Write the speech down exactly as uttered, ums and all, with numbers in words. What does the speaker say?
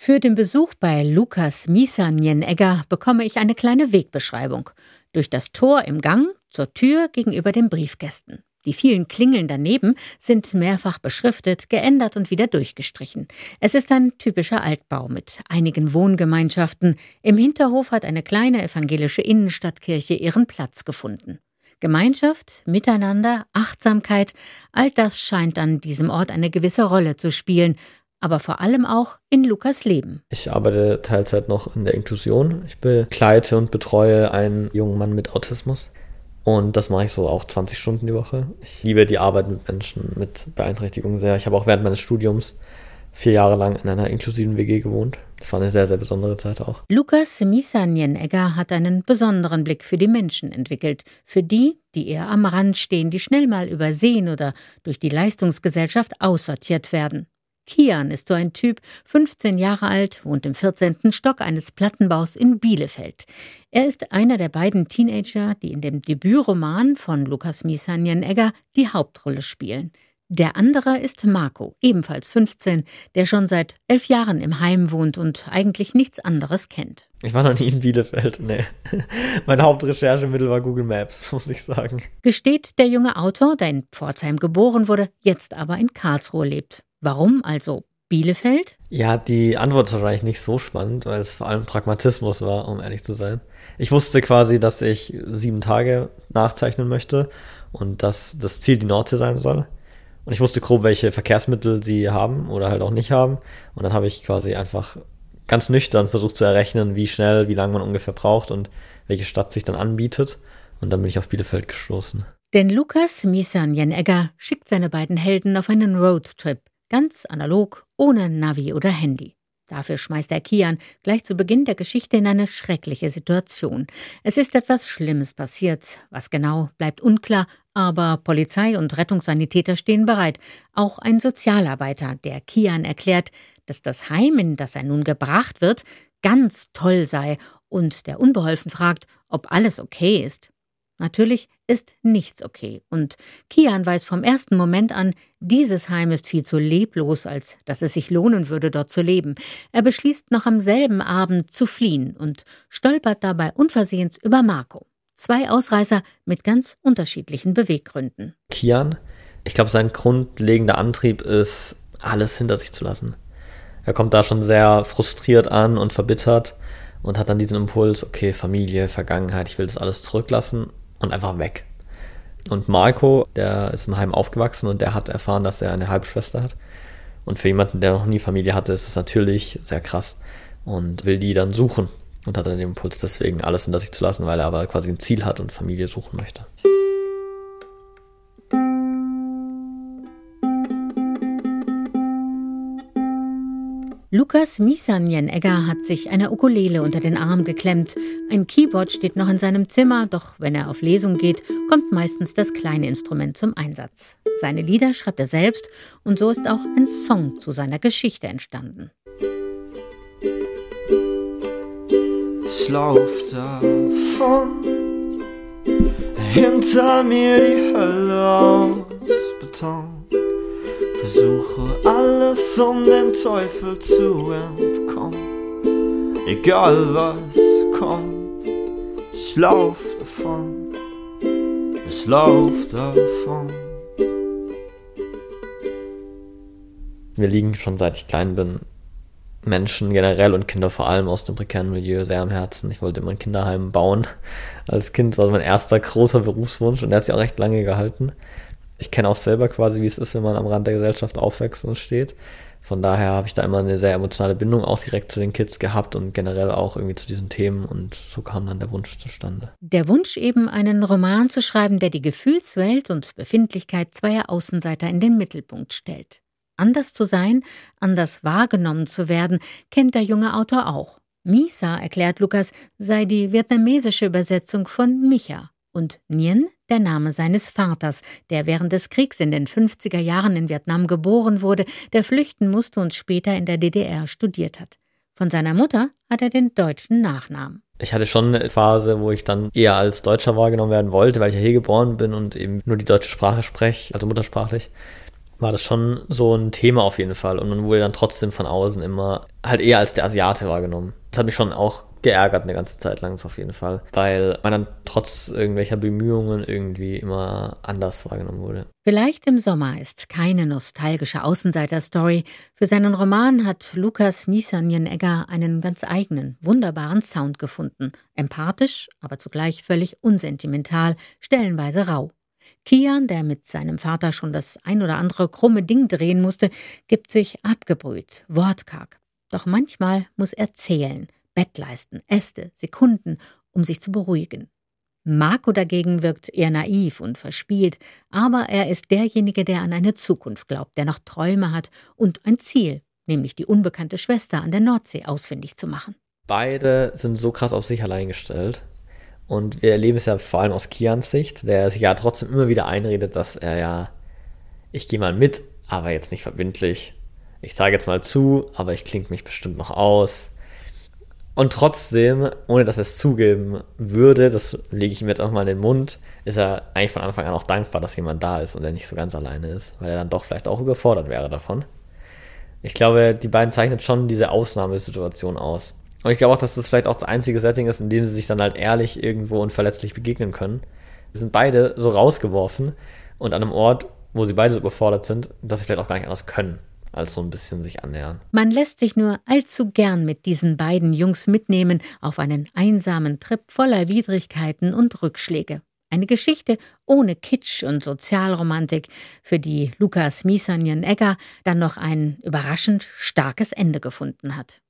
Für den Besuch bei Lukas Misa-Njenegger bekomme ich eine kleine Wegbeschreibung. Durch das Tor im Gang zur Tür gegenüber den Briefkästen. Die vielen Klingeln daneben sind mehrfach beschriftet, geändert und wieder durchgestrichen. Es ist ein typischer Altbau mit einigen Wohngemeinschaften. Im Hinterhof hat eine kleine evangelische Innenstadtkirche ihren Platz gefunden. Gemeinschaft, Miteinander, Achtsamkeit, all das scheint an diesem Ort eine gewisse Rolle zu spielen, aber vor allem auch in Lukas Leben. Ich arbeite Teilzeit noch in der Inklusion. Ich begleite und betreue einen jungen Mann mit Autismus. Und das mache ich so auch zwanzig Stunden die Woche. Ich liebe die Arbeit mit Menschen mit Beeinträchtigungen sehr. Ich habe auch während meines Studiums vier Jahre lang in einer inklusiven W G gewohnt. Das war eine sehr, sehr besondere Zeit auch. Lukas Misa-Njenegger hat einen besonderen Blick für die Menschen entwickelt. Für die, die eher am Rand stehen, die schnell mal übersehen oder durch die Leistungsgesellschaft aussortiert werden. Kian ist so ein Typ, fünfzehn Jahre alt, wohnt im vierzehnten Stock eines Plattenbaus in Bielefeld. Er ist einer der beiden Teenager, die in dem Debütroman von Lukas Misa-Njenegger die Hauptrolle spielen. Der andere ist Marco, ebenfalls fünfzehn, der schon seit elf Jahren im Heim wohnt und eigentlich nichts anderes kennt. Ich war noch nie in Bielefeld, nee. Mein Hauptrecherchemittel war Google Maps, muss ich sagen. Gesteht der junge Autor, der in Pforzheim geboren wurde, jetzt aber in Karlsruhe lebt. Warum also Bielefeld? Ja, die Antwort ist wahrscheinlich nicht so spannend, weil es vor allem Pragmatismus war, um ehrlich zu sein. Ich wusste quasi, dass ich sieben Tage nachzeichnen möchte und dass das Ziel die Nordsee sein soll. Und ich wusste grob, welche Verkehrsmittel sie haben oder halt auch nicht haben. Und dann habe ich quasi einfach ganz nüchtern versucht zu errechnen, wie schnell, wie lange man ungefähr braucht und welche Stadt sich dann anbietet. Und dann bin ich auf Bielefeld gestoßen. Denn Lukas Misa-Njenegger schickt seine beiden Helden auf einen Roadtrip. Ganz analog, ohne Navi oder Handy. Dafür schmeißt er Kian gleich zu Beginn der Geschichte in eine schreckliche Situation. Es ist etwas Schlimmes passiert. Was genau, bleibt unklar, aber Polizei und Rettungssanitäter stehen bereit. Auch ein Sozialarbeiter, der Kian erklärt, dass das Heim, in das er nun gebracht wird, ganz toll sei und der unbeholfen fragt, ob alles okay ist. Natürlich ist nichts okay und Kian weiß vom ersten Moment an, dieses Heim ist viel zu leblos, als dass es sich lohnen würde, dort zu leben. Er beschließt noch am selben Abend zu fliehen und stolpert dabei unversehens über Marco. Zwei Ausreißer mit ganz unterschiedlichen Beweggründen. Kian, ich glaube, sein grundlegender Antrieb ist, alles hinter sich zu lassen. Er kommt da schon sehr frustriert an und verbittert und hat dann diesen Impuls, okay, Familie, Vergangenheit, ich will das alles zurücklassen. Und einfach weg. Und Marco, der ist im Heim aufgewachsen und der hat erfahren, dass er eine Halbschwester hat. Und für jemanden, der noch nie Familie hatte, ist das natürlich sehr krass und will die dann suchen. Und hat dann den Impuls deswegen, alles hinter sich zu lassen, weil er aber quasi ein Ziel hat und Familie suchen möchte. Lukas Misa-Njenegger hat sich eine Ukulele unter den Arm geklemmt. Ein Keyboard steht noch in seinem Zimmer, doch wenn er auf Lesung geht, kommt meistens das kleine Instrument zum Einsatz. Seine Lieder schreibt er selbst und so ist auch ein Song zu seiner Geschichte entstanden. Ich lauf davon, hinter mir die Hölle aus Beton. Versuche alles, um dem Teufel zu entkommen. Egal was kommt, ich lauf davon, ich lauf davon. Mir liegen schon seit ich klein bin Menschen generell und Kinder vor allem aus dem prekären Milieu sehr am Herzen. Ich wollte immer ein Kinderheim bauen. Als Kind war das mein erster großer Berufswunsch und der hat sich auch recht lange gehalten. Ich kenne auch selber quasi, wie es ist, wenn man am Rand der Gesellschaft aufwächst und steht. Von daher habe ich da immer eine sehr emotionale Bindung auch direkt zu den Kids gehabt und generell auch irgendwie zu diesen Themen und so kam dann der Wunsch zustande. Der Wunsch eben, einen Roman zu schreiben, der die Gefühlswelt und Befindlichkeit zweier Außenseiter in den Mittelpunkt stellt. Anders zu sein, anders wahrgenommen zu werden, kennt der junge Autor auch. Misa, erklärt Lukas, sei die vietnamesische Übersetzung von Micha. Und Nien der Name seines Vaters, der während des Kriegs in den fünfziger Jahren in Vietnam geboren wurde, der flüchten musste und später in der D D R studiert hat. Von seiner Mutter hat er den deutschen Nachnamen. Ich hatte schon eine Phase, wo ich dann eher als Deutscher wahrgenommen werden wollte, weil ich ja hier geboren bin und eben nur die deutsche Sprache spreche, also muttersprachlich. war das schon so ein Thema auf jeden Fall. Und man wurde dann trotzdem von außen immer halt eher als der Asiate wahrgenommen. Das hat mich schon auch geärgert eine ganze Zeit lang, auf jeden Fall. Weil man dann trotz irgendwelcher Bemühungen irgendwie immer anders wahrgenommen wurde. Vielleicht im Sommer ist keine nostalgische Außenseiter-Story. Für seinen Roman hat Lukas Misanjen-Egger einen ganz eigenen, wunderbaren Sound gefunden. Empathisch, aber zugleich völlig unsentimental, stellenweise rau. Kian, der mit seinem Vater schon das ein oder andere krumme Ding drehen musste, gibt sich abgebrüht, wortkarg. Doch manchmal muss er zählen, Bettleisten, Äste, Sekunden, um sich zu beruhigen. Marco dagegen wirkt eher naiv und verspielt, aber er ist derjenige, der an eine Zukunft glaubt, der noch Träume hat und ein Ziel, nämlich die unbekannte Schwester an der Nordsee ausfindig zu machen. Beide sind so krass auf sich allein gestellt. Und wir erleben es ja vor allem aus Kians Sicht, der sich ja trotzdem immer wieder einredet, dass er ja, ich gehe mal mit, aber jetzt nicht verbindlich. Ich sage jetzt mal zu, aber ich klinge mich bestimmt noch aus. Und trotzdem, ohne dass er es zugeben würde, das lege ich ihm jetzt auch mal in den Mund, ist er eigentlich von Anfang an auch dankbar, dass jemand da ist und er nicht so ganz alleine ist, weil er dann doch vielleicht auch überfordert wäre davon. Ich glaube, die beiden zeichnen schon diese Ausnahmesituation aus. Und ich glaube auch, dass das vielleicht auch das einzige Setting ist, in dem sie sich dann halt ehrlich irgendwo und verletzlich begegnen können. Sie sind beide so rausgeworfen und an einem Ort, wo sie beide so überfordert sind, dass sie vielleicht auch gar nicht anders können, als so ein bisschen sich annähern. Man lässt sich nur allzu gern mit diesen beiden Jungs mitnehmen auf einen einsamen Trip voller Widrigkeiten und Rückschläge. Eine Geschichte ohne Kitsch und Sozialromantik, für die Lukas Misanjen-Egger dann noch ein überraschend starkes Ende gefunden hat.